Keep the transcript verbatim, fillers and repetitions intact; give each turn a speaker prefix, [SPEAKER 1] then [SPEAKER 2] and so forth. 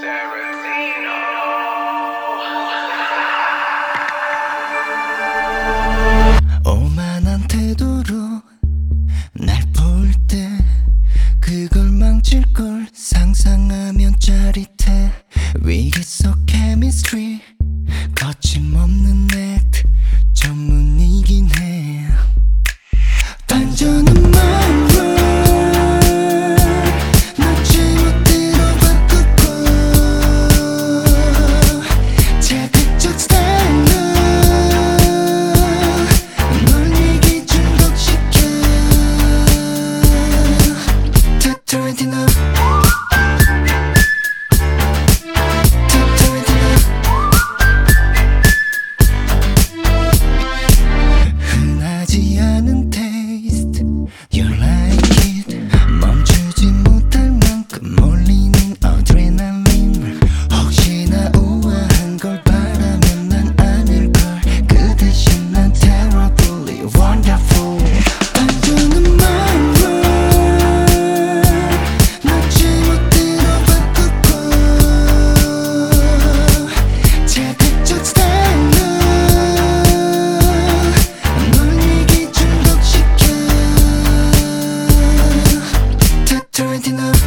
[SPEAKER 1] 오만한 태도로 날 볼 때 그걸 망칠 걸 상상하면 짜릿해. 위기 속 케미스트리 거침없는 액트 전문이긴 해. 반전은 마음으로 너 제멋대로 바꾸고 자극적 스타일로 널 내게 중독시켜. 타투렌티노 흔하지 않은 테이스트 You like it. 멈추지 못할 만큼 몰리는 어드레날린. 혹시나 우아한 걸 바라면 난 아닐걸. 그 대신 난 terribly wonderful. 반전은 마음으로 너 제멋대로 바꾸고 자극적 스타일로 널 내게 중독시켜. 타투렌티노